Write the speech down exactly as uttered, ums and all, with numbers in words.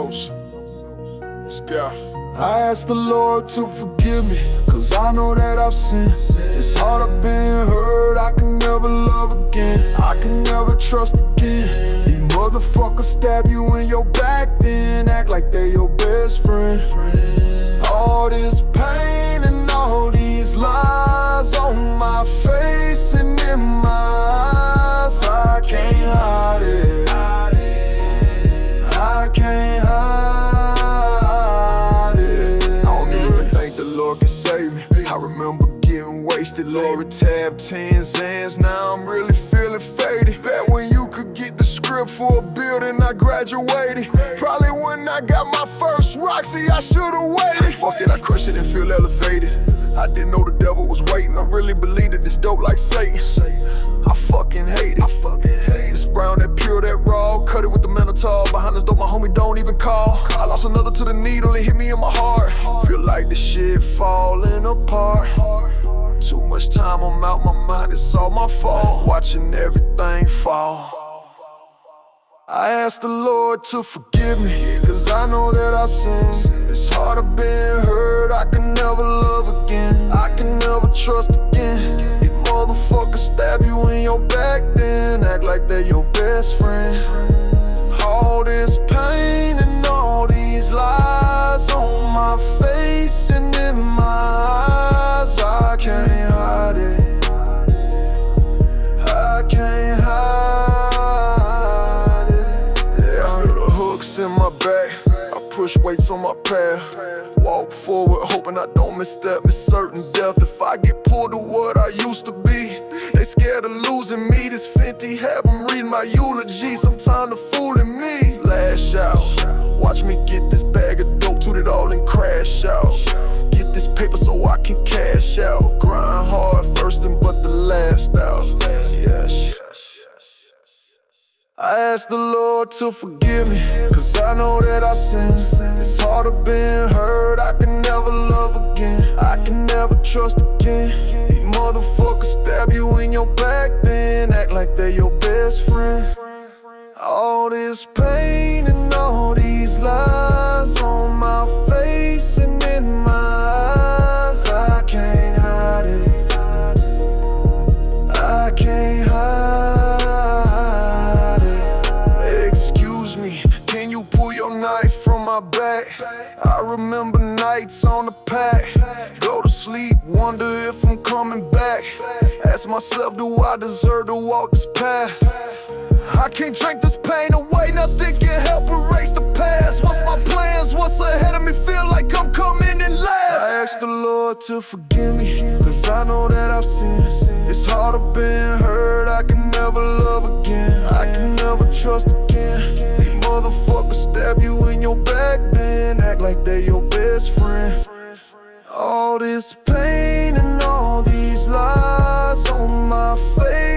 Sosa. Sky. I ask the Lord to forgive me, cause I know that I've sinned. It's hard, I've been hurt, I can never love again. I can never trust again. These motherfuckers stab you in your back, then act like they your best friend. All this pain and all these lies on my face and in my eyes, I can't hide it. I can't hide it. I don't even think the Lord can save me. I remember getting wasted, Lord tab tens hands. Now I'm really feeling faded. Back when you could get the script for a building, I graduated. Probably when I got my first Roxy, I should've waited. Fuck it, I crushed it and feel elevated. I didn't know the devil was waiting. I really believed that it's dope like Satan. I fucking hate it. I fucking hate it. It's brown, that pure, that raw. Cut it with the mannitol. Behind this dope, my homie don't even call. I lost another to the needle, it hit me in my heart. Feel like the shit falling apart. Too much time, I'm out my mind, it's all my fault. Watching everything fall. I ask the Lord to forgive me, cause I know that I sinned. It's hard, I've been hurt, I can never love again. I can never trust again. These motherfuckers stab you in your back, then act like they're your best friend. All this pain and all these lies on my face and in my eyes, I can't hide it. I can't hide it. Yeah, I feel the hooks in my back, I push weights on my path. Walk forward, hoping I don't misstep, miss certain death. If I get pulled to what I used to be, they scared of losing me. This Fenty have them reading my eulogy. Sometimes the fooling me. Lash out, watch me get this bag of dope, toot it all and crash out. Get this paper so I can cash out. Grind hard first and but the last out. Yes. I ask the Lord to forgive me, cause I know that I sinned. It's hard, I've been hurt, I can never love again. I can never trust again. These motherfuckers stab you in your back, then act like they're your best friend. All this pain and all these lies on my face and in my eyes, I can't hide it. I can't hide it. Excuse me, can you pull your knife from my back? I remember nights on the pack. Go to sleep, wonder if I'm coming back. Ask myself, do I deserve to walk this path? I can't drink this pain away, nothing can help erase the past. What's my plans? What's ahead of me? Feel like I'm coming in last. I ask the Lord to forgive me, cause I know that I've sinned. It's hard, I've been hurt, I can never love again. I can never trust again. These motherfuckers stab you in your back, then act like they're your best friend. All this pain and all these lies on my face